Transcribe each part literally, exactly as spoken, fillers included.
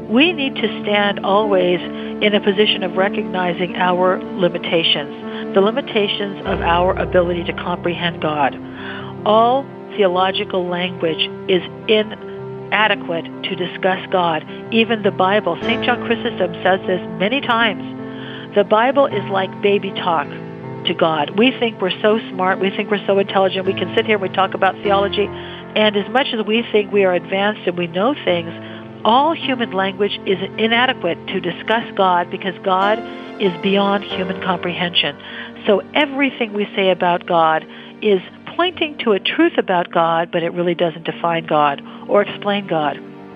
we need to stand always in a position of recognizing our limitations, the limitations of our ability to comprehend God. All theological language is inadequate to discuss God. Even the Bible, Saint John Chrysostom says this many times. The Bible is like baby talk to God. We think we're so smart, we think we're so intelligent, we can sit here and we talk about theology, and as much as we think we are advanced and we know things, all human language is inadequate to discuss God because God is beyond human comprehension. So everything we say about God is pointing to a truth about God, but it really doesn't define God or explain God.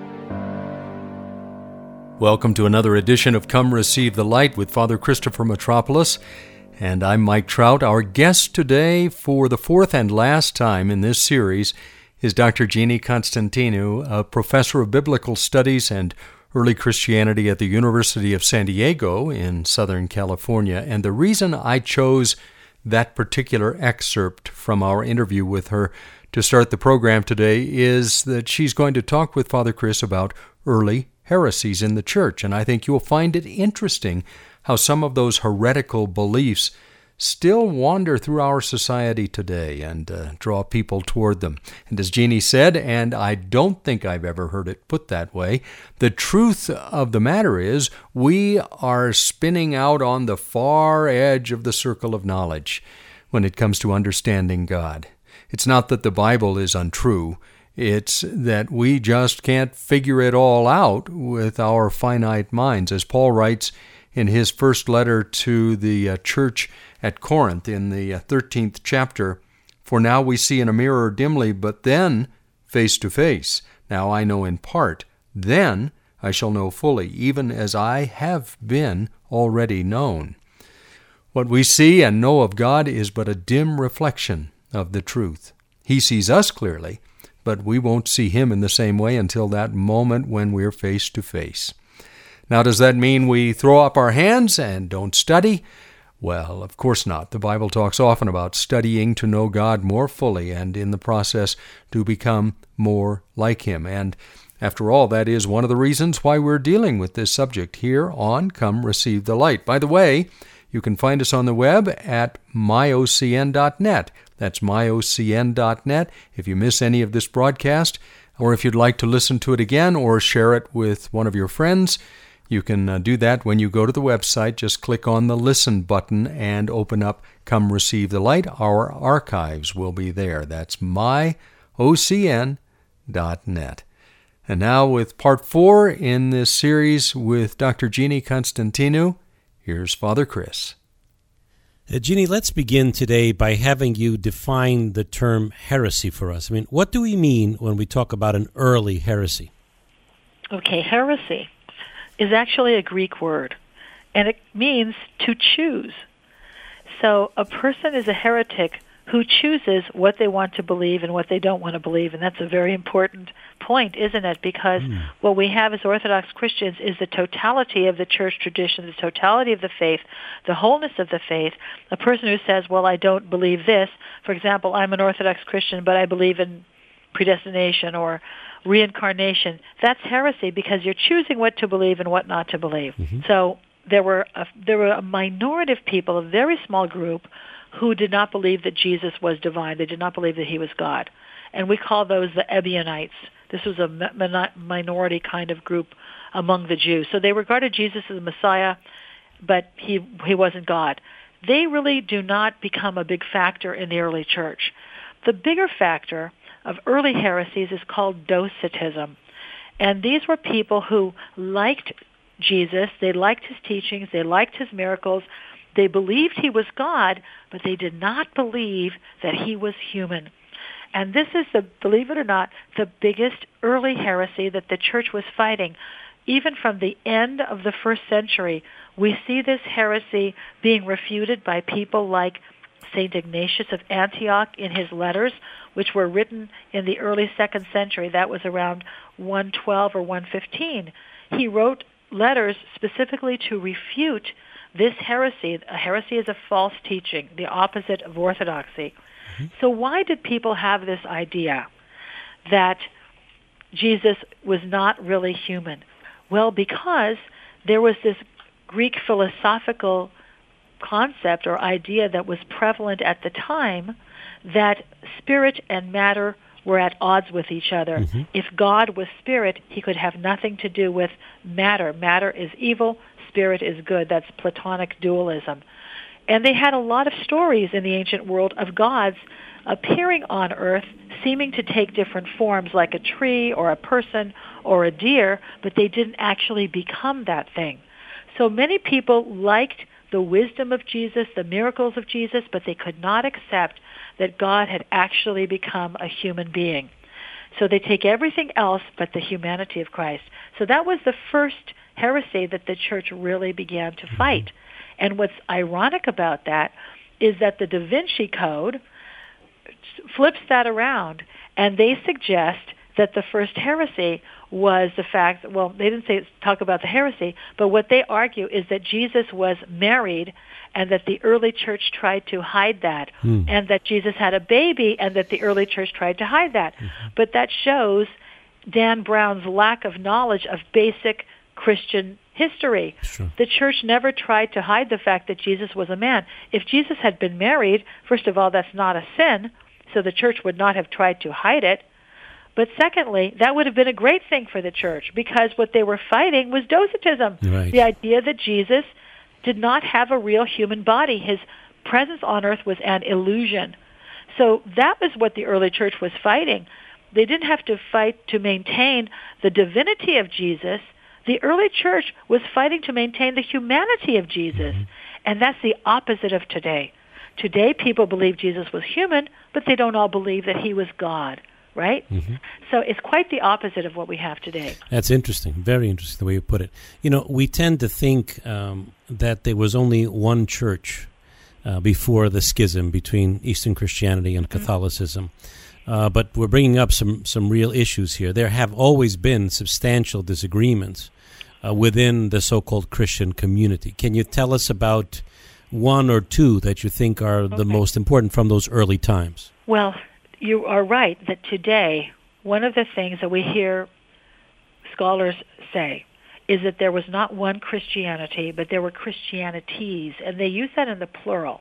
Welcome to another edition of Come Receive the Light with Father Christopher Metropolis. And I'm Mike Trout. Our guest today for the fourth and last time in this series is Doctor Jeannie Constantinou, a professor of biblical studies and early Christianity at the University of San Diego in Southern California. And the reason I chose that particular excerpt from our interview with her to start the program today is that she's going to talk with Father Chris about early heresies in the church. And I think you'll find it interesting how some of those heretical beliefs still wander through our society today and uh, draw people toward them. And as Jeannie said, and I don't think I've ever heard it put that way, the truth of the matter is we are spinning out on the far edge of the circle of knowledge when it comes to understanding God. It's not that the Bible is untrue. It's that we just can't figure it all out with our finite minds. As Paul writes in his first letter to the uh, church at Corinth in the uh, thirteenth chapter, "For now we see in a mirror dimly, but then face to face. Now I know in part, then I shall know fully, even as I have been already known." What we see and know of God is but a dim reflection of the truth. He sees us clearly, but we won't see Him in the same way until that moment when we're face to face. Now, does that mean we throw up our hands and don't study? Well, of course not. The Bible talks often about studying to know God more fully and in the process to become more like Him. And after all, that is one of the reasons why we're dealing with this subject here on Come Receive the Light. By the way, you can find us on the web at my o c n dot net. That's my o c n dot net. If you miss any of this broadcast, or if you'd like to listen to it again or share it with one of your friends, you can uh, do that when you go to the website. Just click on the Listen button and open up Come Receive the Light. Our archives will be there. That's my o c n dot net. And now with part four in this series with Doctor Jeannie Constantinou, here's Father Chris. Uh, Jeannie, let's begin today by having you define the term heresy for us. I mean, what do we mean when we talk about an early heresy? Okay, heresy is actually a Greek word, and it means to choose. So a person is a heretic who chooses what they want to believe and what they don't want to believe, and that's a very important point, isn't it? Because mm. what we have as Orthodox Christians is the totality of the church tradition, the totality of the faith, the wholeness of the faith. A person who says, well, I don't believe this, for example, I'm an Orthodox Christian, but I believe in predestination or reincarnation, that's heresy because you're choosing what to believe and what not to believe. Mm-hmm. So there were a, there were a minority of people, a very small group, who did not believe that Jesus was divine. They did not believe that He was God. And we call those the Ebionites. This was a minority kind of group among the Jews. So they regarded Jesus as the Messiah, but he he wasn't God. They really do not become a big factor in the early church. The bigger factor of early heresies is called Docetism. And these were people who liked Jesus, they liked His teachings, they liked His miracles, they believed He was God, but they did not believe that He was human. And this is, the, believe it or not, the biggest early heresy that the church was fighting. Even from the end of the first century, we see this heresy being refuted by people like Saint Ignatius of Antioch in his letters, which were written in the early second century. That was around one twelve or one fifteen. He wrote letters specifically to refute this heresy. A heresy is a false teaching, the opposite of orthodoxy. Mm-hmm. So why did people have this idea that Jesus was not really human? Well, because there was this Greek philosophical concept or idea that was prevalent at the time that spirit and matter were at odds with each other. Mm-hmm. If God was spirit, he could have nothing to do with matter. Matter is evil, spirit is good. That's Platonic dualism. And they had a lot of stories in the ancient world of gods appearing on earth, seeming to take different forms, like a tree or a person or a deer, but they didn't actually become that thing. So many people liked the wisdom of Jesus, the miracles of Jesus, but they could not accept that God had actually become a human being. So they take everything else but the humanity of Christ. So that was the first heresy that the church really began to fight. And what's ironic about that is that the Da Vinci Code flips that around, and they suggest that the first heresy was the fact, well, they didn't say talk about the heresy, but what they argue is that Jesus was married and that the early church tried to hide that, mm. and that Jesus had a baby and that the early church tried to hide that. Mm-hmm. But that shows Dan Brown's lack of knowledge of basic Christian history. Sure. The church never tried to hide the fact that Jesus was a man. If Jesus had been married, first of all, that's not a sin, so the church would not have tried to hide it. But secondly, that would have been a great thing for the church, because what they were fighting was docetism, right. The idea that Jesus did not have a real human body. His presence on earth was an illusion. So that was what the early church was fighting. They didn't have to fight to maintain the divinity of Jesus. The early church was fighting to maintain the humanity of Jesus, mm-hmm. and that's the opposite of today. Today, people believe Jesus was human, but they don't all believe that he was God. Right? Mm-hmm. So it's quite the opposite of what we have today. That's interesting. Very interesting the way you put it. You know, we tend to think um, that there was only one church uh, before the schism between Eastern Christianity and Catholicism. Mm-hmm. Uh, but we're bringing up some, some real issues here. There have always been substantial disagreements uh, within the so-called Christian community. Can you tell us about one or two that you think are okay. the most important from those early times? Well, you are right that today, one of the things that we hear scholars say is that there was not one Christianity, but there were Christianities, and they use that in the plural.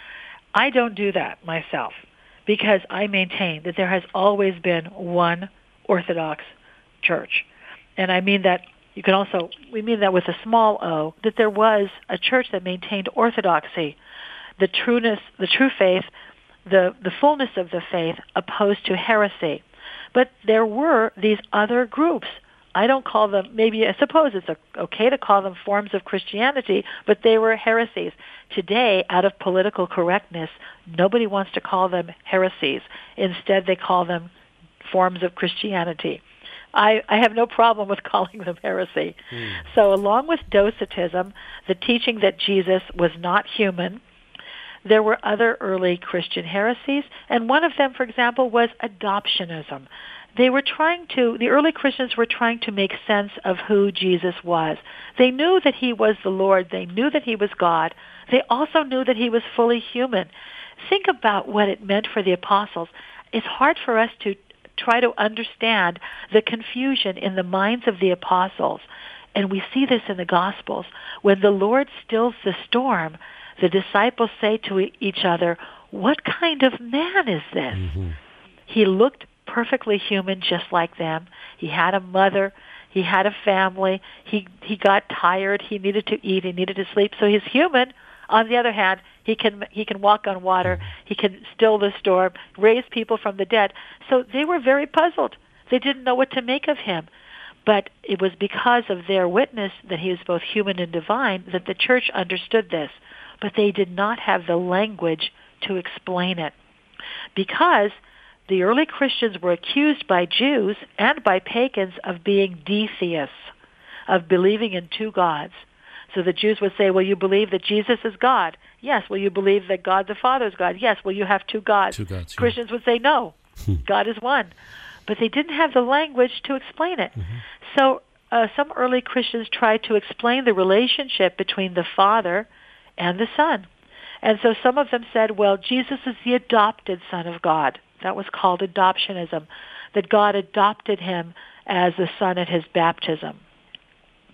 I don't do that myself, because I maintain that there has always been one Orthodox church. And I mean that, you can also, we mean that with a small o, that there was a church that maintained orthodoxy, the trueness, the true faith, the, the fullness of the faith, opposed to heresy. But there were these other groups. I don't call them, maybe I suppose it's okay to call them forms of Christianity, but they were heresies. Today, out of political correctness, nobody wants to call them heresies. Instead, they call them forms of Christianity. I, I have no problem with calling them heresy. Mm. So along with Docetism, the teaching that Jesus was not human, there were other early Christian heresies, and one of them, for example, was adoptionism. They were trying to, the early Christians were trying to make sense of who Jesus was. They knew that he was the Lord. They knew that he was God. They also knew that he was fully human. Think about what it meant for the apostles. It's hard for us to try to understand the confusion in the minds of the apostles. And we see this in the Gospels. When the Lord stills the storm, the disciples say to each other, "What kind of man is this?" Mm-hmm. He looked perfectly human, just like them. He had a mother. He had a family. He he got tired. He needed to eat. He needed to sleep. So he's human. On the other hand, he can he can walk on water. He can still the storm, raise people from the dead. So they were very puzzled. They didn't know what to make of him. But it was because of their witness that he was both human and divine that the church understood this. But they did not have the language to explain it. Because the early Christians were accused by Jews and by pagans of being detheists, of believing in two gods. So the Jews would say, well, you believe that Jesus is God. Yes. Well, you believe that God the Father is God. Yes. Well, you have two gods. Two gods, yeah. Christians would say, no, God is one. But they didn't have the language to explain it. Mm-hmm. So uh, some early Christians tried to explain the relationship between the Father and the Son. And so some of them said, well, Jesus is the adopted Son of God. That was called adoptionism, that God adopted him as the Son at his baptism.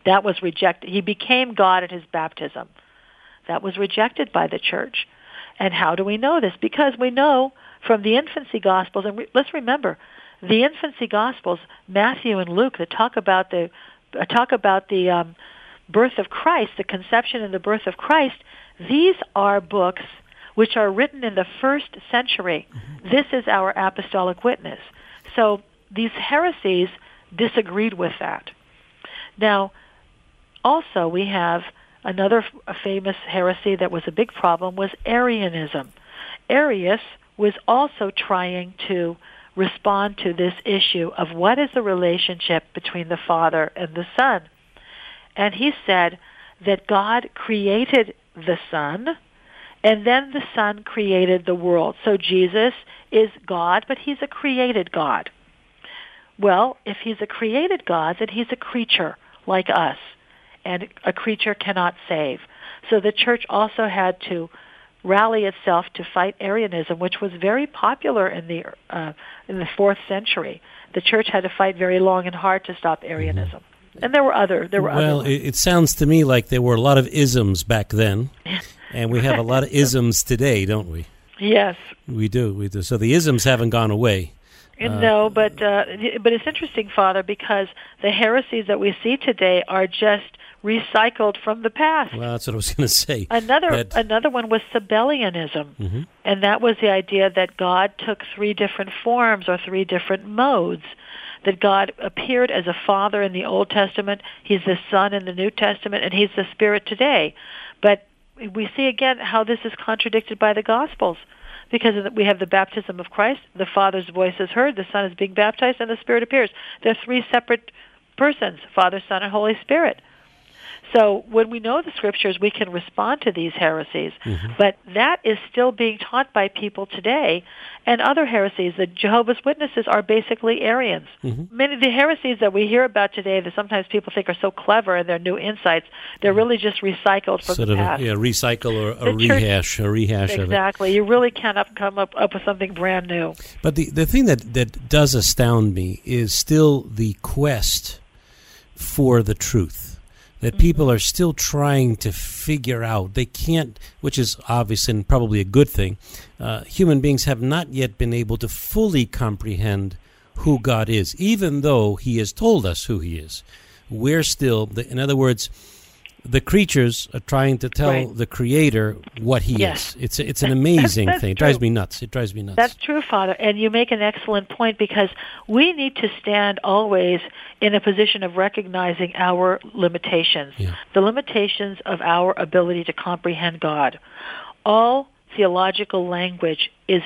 That was rejected. He became God at his baptism. That was rejected by the church. And how do we know this? Because we know from the infancy Gospels, and re- let's remember, the infancy Gospels, Matthew and Luke, that talk about the uh, talk about the um, birth of Christ, the conception and the birth of Christ. These are books which are written in the first century. Mm-hmm. This is our apostolic witness. So these heresies disagreed with that. Now, also we have another f- famous heresy that was a big problem was Arianism. Arius was also trying to respond to this issue of what is the relationship between the Father and the Son. And he said that God created the Son, and then the Son created the world. So Jesus is God, but he's a created God. Well, if he's a created God, then he's a creature like us, and a creature cannot save. So the church also had to rally itself to fight Arianism, which was very popular in the uh, in the fourth century. The church had to fight very long and hard to stop Arianism, mm-hmm. and there were other there were well. Other It, it sounds to me like there were a lot of isms back then, and we have a lot of isms today, don't we? Yes, we do. We do. So the isms haven't gone away. Uh, no, but uh, but it's interesting, Father, because the heresies that we see today are just recycled from the past. Well, that's what I was going to say. Another that, another one was Sabellianism, mm-hmm. and that was the idea that God took three different forms or three different modes. That God appeared as a father in the Old Testament, he's the Son in the New Testament, and he's the Spirit today. But we see again how this is contradicted by the Gospels. Because we have the baptism of Christ, the Father's voice is heard, the Son is being baptized, and the Spirit appears. They're three separate persons, Father, Son, and Holy Spirit. So when we know the Scriptures, we can respond to these heresies. Mm-hmm. But that is still being taught by people today. And other heresies, the Jehovah's Witnesses are basically Arians. Mm-hmm. Many of the heresies that we hear about today that sometimes people think are so clever and they're new insights, they're really just recycled from sort the of past. A, yeah, recycle or a the rehash, church, a rehash exactly. of it. Exactly. You really can't up, come up, up with something brand new. But the, the thing that, that does astound me is still the quest for the truth. That people are still trying to figure out. They can't, which is obvious and probably a good thing. Uh, human beings have not yet been able to fully comprehend who God is, even though He has told us who He is. We're still, in other words, the creatures are trying to tell right. the Creator what He yes. is. It's it's an amazing that's, that's thing. It true. drives me nuts. It drives me nuts. That's true, Father. And you make an excellent point because we need to stand always in a position of recognizing our limitations, yeah. the limitations of our ability to comprehend God. All theological language is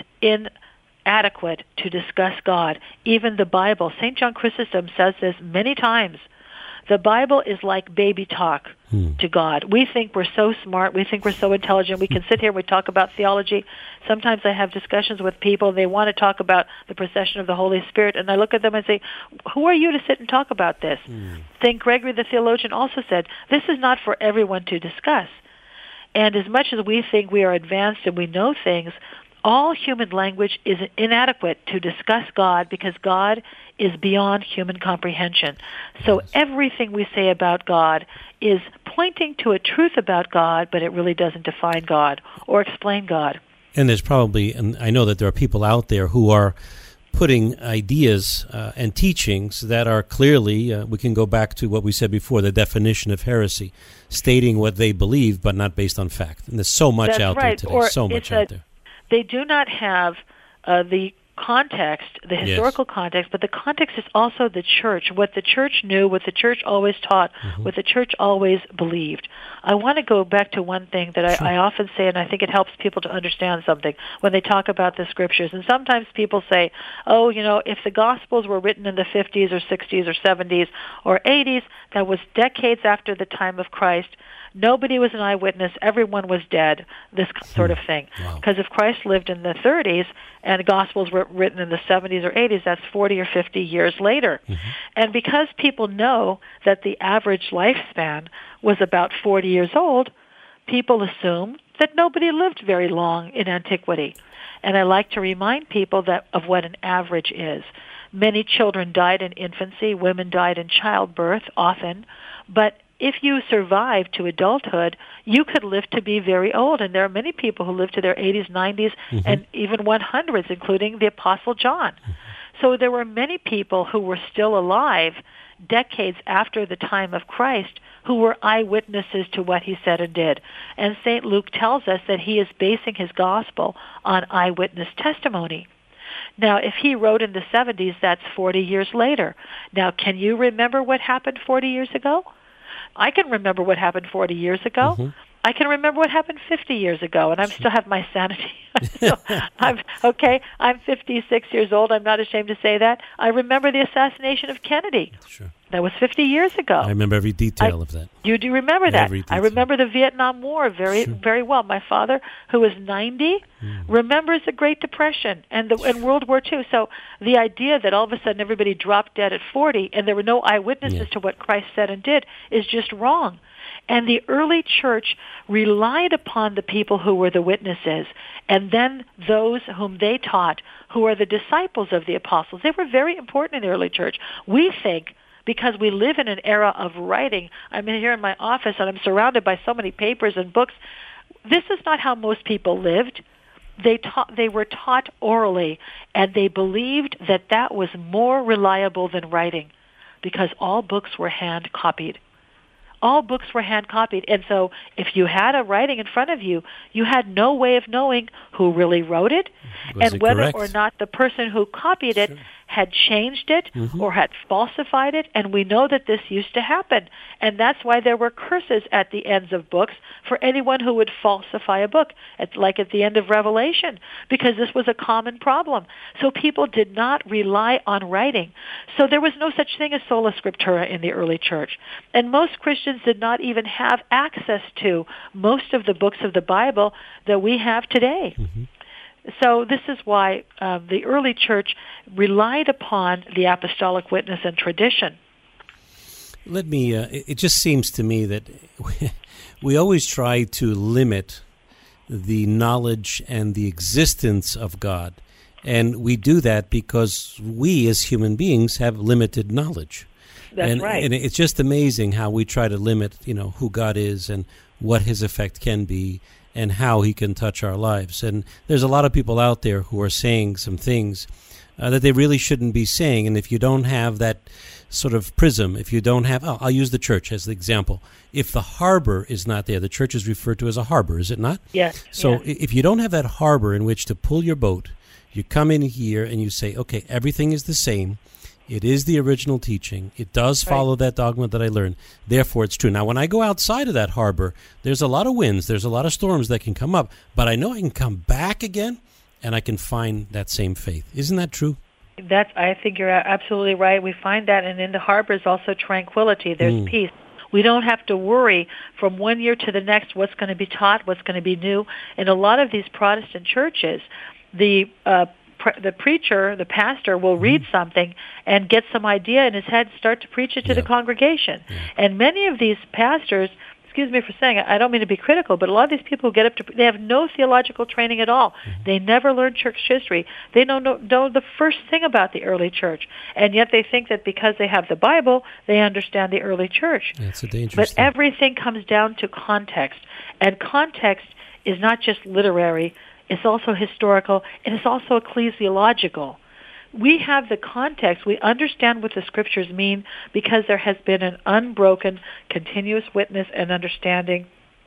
inadequate to discuss God. Even the Bible. Saint John Chrysostom says this many times. The Bible is like baby talk hmm. to God. We think we're so smart. We think we're so intelligent. We can sit here and we talk about theology. Sometimes I have discussions with people. They want to talk about the procession of the Holy Spirit, and I look at them and say, who are you to sit and talk about this? Hmm. Saint Gregory the theologian also said, this is not for everyone to discuss. And as much as we think we are advanced and we know things, all human language is inadequate to discuss God because God is beyond human comprehension. So everything we say about God is pointing to a truth about God, but it really doesn't define God or explain God. And there's probably, and I know that there are people out there who are putting ideas uh, and teachings that are clearly, uh, we can go back to what we said before, the definition of heresy, stating what they believe but not based on fact. And there's so much That's out right. there today, or so much a, out there. They do not have uh, the context, the historical yes. context, but the context is also the church, what the church knew, what the church always taught, mm-hmm. what the church always believed. I want to go back to one thing that sure. I, I often say, and I think it helps people to understand something when they talk about the Scriptures. And sometimes people say, oh, you know, if the Gospels were written in the fifties or sixties or seventies or eighties, that was decades after the time of Christ, nobody was an eyewitness, everyone was dead, this sort of thing. Because wow. if Christ lived in the thirties and the Gospels were written in the seventies or eighties, that's forty or fifty years later. Mm-hmm. And because people know that the average lifespan was about forty years old, people assume that nobody lived very long in antiquity. And I like to remind people that of what an average is. Many children died in infancy, women died in childbirth often, but if you survive to adulthood, you could live to be very old. And there are many people who live to their eighties, nineties, mm-hmm. and even hundreds, including the Apostle John. Mm-hmm. So there were many people who were still alive decades after the time of Christ who were eyewitnesses to what he said and did. And Saint Luke tells us that he is basing his gospel on eyewitness testimony. Now, if he wrote in the seventies, that's forty years later. Now, can you remember what happened forty years ago? I can remember what happened forty years ago. Mm-hmm. I can remember what happened fifty years ago, and I still have my sanity. so I'm okay. I'm fifty-six years old. I'm not ashamed to say that. I remember the assassination of Kennedy. Sure. That was fifty years ago. I remember every detail I, of that. You do remember that. Every detail. I remember the Vietnam War very, sure. very well. My father, who was ninety, mm. remembers the Great Depression and the and World War Two. So the idea that all of a sudden everybody dropped dead at forty and there were no eyewitnesses yeah. to what Christ said and did is just wrong. And the early church relied upon the people who were the witnesses, and then those whom they taught, who are the disciples of the apostles. They were very important in the early church. We think, because we live in an era of writing, I'm here in my office and I'm surrounded by so many papers and books, this is not how most people lived. They taught, they were taught orally, and they believed that that was more reliable than writing, because all books were hand-copied. All books were hand-copied, and so if you had a writing in front of you, you had no way of knowing who really wrote it, Was and it whether correct? or not the person who copied it Sure. had changed it mm-hmm. or had falsified it, and we know that this used to happen. And that's why there were curses at the ends of books for anyone who would falsify a book, at, like at the end of Revelation, because this was a common problem. So people did not rely on writing. So there was no such thing as sola scriptura in the early church. And most Christians did not even have access to most of the books of the Bible that we have today. Mm-hmm. So this is why uh, the early church relied upon the apostolic witness and tradition. Let me, uh, it just seems to me that we, we always try to limit the knowledge and the existence of God. And we do that because we as human beings have limited knowledge. That's and, right. And it's just amazing how we try to limit, you know, who God is and what his effect can be and how he can touch our lives. And there's a lot of people out there who are saying some things uh, that they really shouldn't be saying. And if you don't have that sort of prism, if you don't have, oh, I'll use the church as the example. If the harbor is not there, the church is referred to as a harbor, is it not? Yes. So yes. if you don't have that harbor in which to pull your boat, you come in here and you say, okay, everything is the same. It is the original teaching. It does follow right. that dogma that I learned. Therefore, it's true. Now, when I go outside of that harbor, there's a lot of winds. There's a lot of storms that can come up. But I know I can come back again, and I can find that same faith. Isn't that true? That's. I think you're absolutely right. We find that, and in the harbor is also tranquility. There's mm. peace. We don't have to worry from one year to the next what's going to be taught, what's going to be new. In a lot of these Protestant churches, the uh, the preacher, the pastor, will read mm-hmm. something and get some idea in his head, start to preach it to yeah. the congregation. Yeah. And many of these pastors, excuse me for saying it, I don't mean to be critical, but a lot of these people who get up to, they have no theological training at all. Mm-hmm. They never learned church history. They don't know, know the first thing about the early church. And yet they think that because they have the Bible, they understand the early church. That's a dangerous But thing. everything comes down to context. And context is not just literary. It's also historical, and it's also ecclesiological. We have the context. We understand what the Scriptures mean because there has been an unbroken, continuous witness and understanding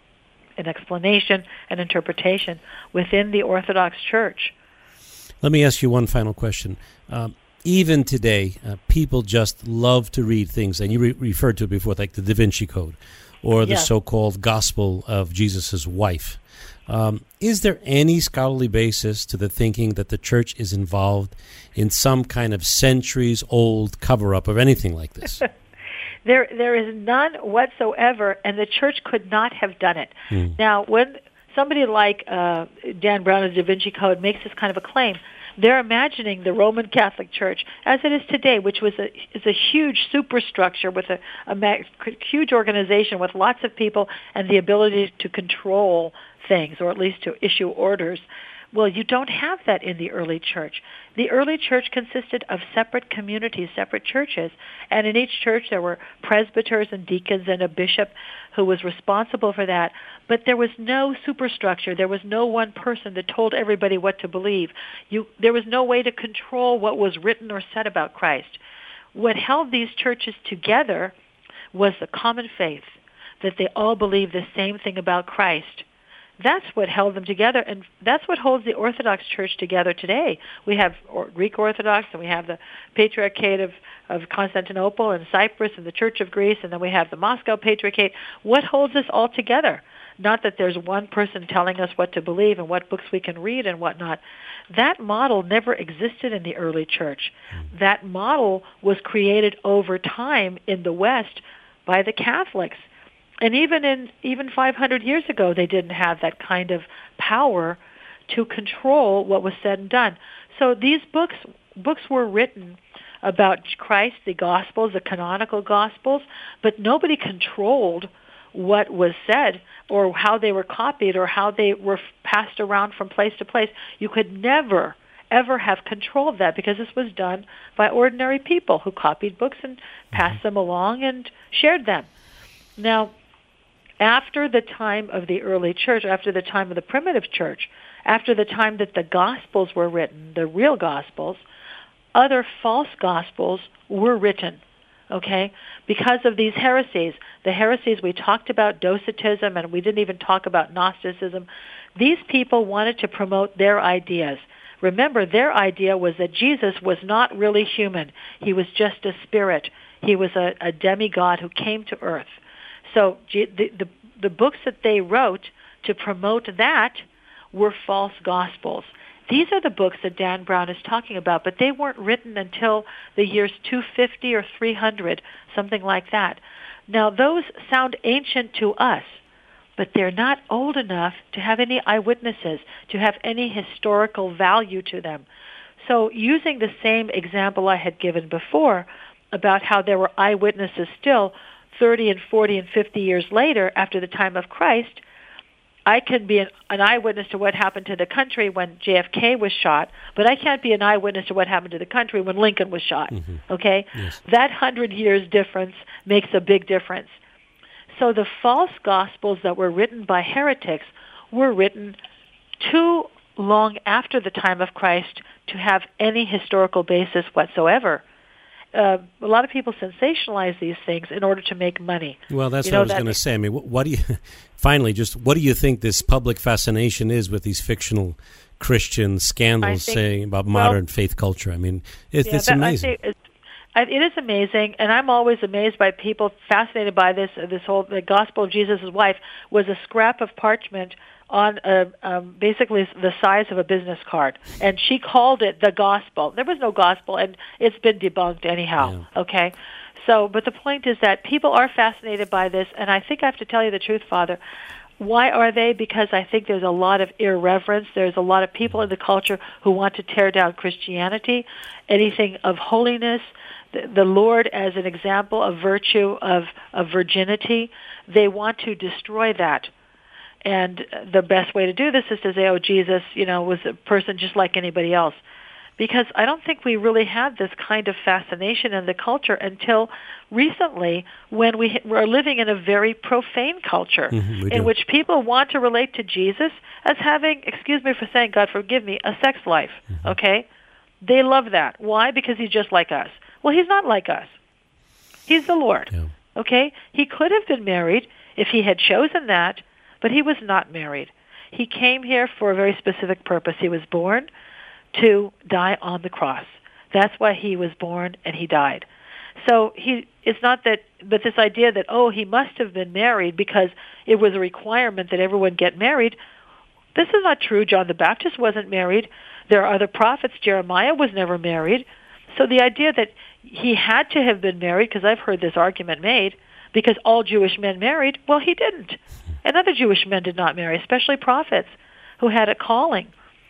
and explanation and interpretation within the Orthodox Church. Let me ask you one final question. Um, even today, uh, people just love to read things, and you re- referred to it before, like the Da Vinci Code or the yes. so-called Gospel of Jesus' wife. Um, is there any scholarly basis to the thinking that the church is involved in some kind of centuries-old cover-up of anything like this? there, there is none whatsoever, and the church could not have done it. Hmm. Now, when somebody like uh, Dan Brown of the Da Vinci Code makes this kind of a claim, they're imagining the Roman Catholic Church as it is today, which was a is a huge superstructure with a, a huge organization with lots of people and the ability to control things, or at least to issue orders. Well, you don't have that in the early church. The early church consisted of separate communities, separate churches, and in each church there were presbyters and deacons and a bishop who was responsible for that. But there was no superstructure. There was no one person that told everybody what to believe. You, there was no way to control what was written or said about Christ. What held these churches together was the common faith, that they all believed the same thing about Christ. That's what held them together, and that's what holds the Orthodox Church together today. We have Greek Orthodox, and we have the Patriarchate of, of Constantinople and Cyprus and the Church of Greece, and then we have the Moscow Patriarchate. What holds us all together? Not that there's one person telling us what to believe and what books we can read and whatnot. That model never existed in the early church. That model was created over time in the West by the Catholics. And even in even five hundred years ago, they didn't have that kind of power to control what was said and done. So these books books were written about Christ, the Gospels, the canonical Gospels, but nobody controlled what was said or how they were copied or how they were passed around from place to place. You could never, ever have control of that because this was done by ordinary people who copied books and passed them along and shared them. Now, after the time of the early church, after the time of the primitive church, after the time that the Gospels were written, the real Gospels, other false Gospels were written, okay, because of these heresies. The heresies we talked about, Docetism, and we didn't even talk about Gnosticism. These people wanted to promote their ideas. Remember, their idea was that Jesus was not really human. He was just a spirit. He was a, a demigod who came to earth. So the, the the books that they wrote to promote that were false gospels. These are the books that Dan Brown is talking about, but they weren't written until the years two fifty or three hundred, something like that. Now, those sound ancient to us, but they're not old enough to have any eyewitnesses, to have any historical value to them. So using the same example I had given before about how there were eyewitnesses still, thirty and forty and fifty years later, after the time of Christ, I can be an, an eyewitness to what happened to the country when J F K was shot, but I can't be an eyewitness to what happened to the country when Lincoln was shot, mm-hmm. okay? Yes. That hundred years difference makes a big difference. So the false gospels that were written by heretics were written too long after the time of Christ to have any historical basis whatsoever. Uh, a lot of people sensationalize these things in order to make money. Well, that's you what know, I was that, going to say. I mean, what, what do you, finally, just what do you think this public fascination is with these fictional Christian scandals think, saying about well, modern faith culture? I mean, it, yeah, it's that, amazing. I think it's, it is amazing, and I'm always amazed by people fascinated by this. This whole, the Gospel of Jesus' wife was a scrap of parchment on a, um, basically the size of a business card, and she called it the gospel. There was no gospel, and it's been debunked anyhow, yeah. okay? So, but the point is that people are fascinated by this, and I think I have to tell you the truth, Father. Why are they? Because I think there's a lot of irreverence. There's a lot of people in the culture who want to tear down Christianity, anything of holiness, the, the Lord as an example of virtue, of, of virginity. They want to destroy that. And the best way to do this is to say, oh, Jesus, you know, was a person just like anybody else. Because I don't think we really had this kind of fascination in the culture until recently, when we were living in a very profane culture, mm-hmm, in which people want to relate to Jesus as having, excuse me for saying, God forgive me, a sex life, mm-hmm. okay? They love that. Why? Because he's just like us. Well, he's not like us. He's the Lord, yeah. okay? He could have been married if he had chosen that, but he was not married. He came here for a very specific purpose. He was born to die on the cross. That's why he was born and he died. So he it's not that, but this idea that, oh, he must have been married because it was a requirement that everyone get married, this is not true. John the Baptist wasn't married. There are other prophets. Jeremiah was never married. So the idea that he had to have been married, because I've heard this argument made, because all Jewish men married, well, he didn't. And other Jewish men did not marry, especially prophets who had a calling.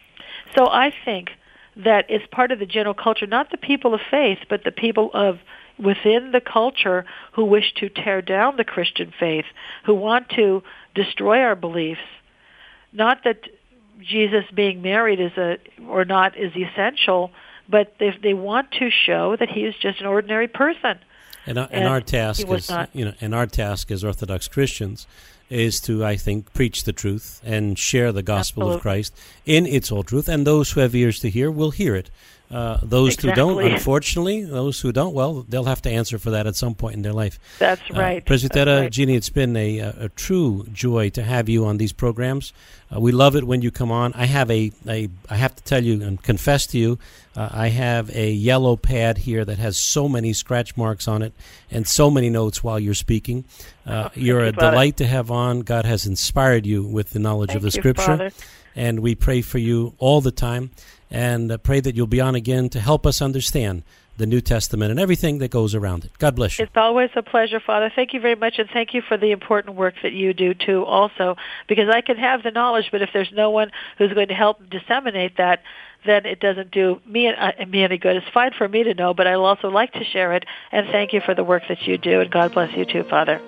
So I think that it's part of the general culture, not the people of faith, but the people of within the culture who wish to tear down the Christian faith, who want to destroy our beliefs. Not that Jesus being married is a or not is essential, but if they want to show that he is just an ordinary person. And our, and and our task is, not, you know, and our task as Orthodox Christians is to, I think, preach the truth and share the gospel absolutely. of Christ in its whole truth. And those who have ears to hear will hear it. Uh, those exactly. who don't, unfortunately, those who don't, well, they'll have to answer for that at some point in their life. That's right. Uh, Presbytera right. Jeannie, it's been a, a true joy to have you on these programs. Uh, we love it when you come on. I have a, a I have to tell you and confess to you, uh, I have a yellow pad here that has so many scratch marks on it and so many notes while you're speaking. Uh, oh, you're you, a delight Father. to have on. God has inspired you with the knowledge Thank of the you, Scripture. Father. And we pray for you all the time. And uh, pray that you'll be on again to help us understand the New Testament and everything that goes around it. God bless you. It's always a pleasure, Father. Thank you very much, and thank you for the important work that you do, too, also, because I can have the knowledge, but if there's no one who's going to help disseminate that, then it doesn't do me, uh, me any good. It's fine for me to know, but I'll also like to share it, and thank you for the work that you do, and God bless you, too, Father.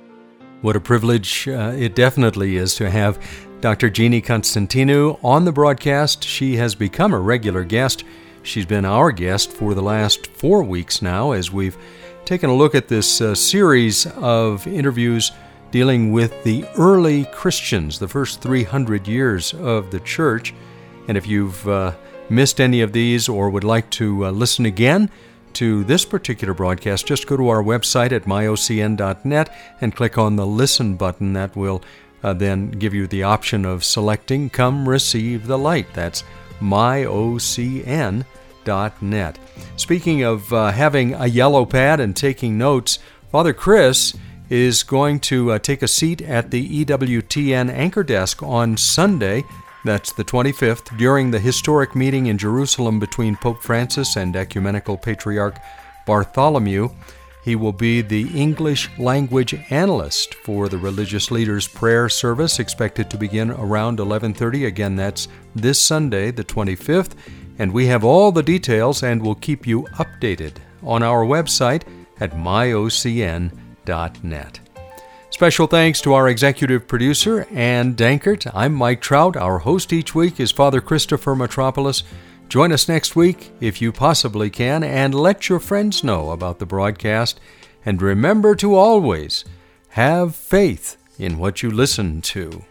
What a privilege uh, it definitely is to have Doctor Jeannie Constantinou on the broadcast. She has become a regular guest. She's been our guest for the last four weeks now as we've taken a look at this uh, series of interviews dealing with the early Christians, the first three hundred years of the church. And if you've uh, missed any of these or would like to uh, listen again to this particular broadcast, just go to our website at my o c n dot net and click on the Listen button. That will uh, then give you the option of selecting Come Receive the Light. That's my o c n dot net. Speaking of uh, having a yellow pad and taking notes, Father Chris is going to uh, take a seat at the E W T N anchor desk on Sunday. That's the twenty-fifth, during the historic meeting in Jerusalem between Pope Francis and Ecumenical Patriarch Bartholomew. He will be the English language analyst for the religious leaders' prayer service, expected to begin around eleven thirty. Again, that's this Sunday, the twenty-fifth. And we have all the details and will keep you updated on our website at my o c n dot net. Special thanks to our executive producer, Ann Dankert. I'm Mike Trout. Our host each week is Father Christopher Metropolis. Join us next week, if you possibly can, and let your friends know about the broadcast. And remember to always have faith in what you listen to.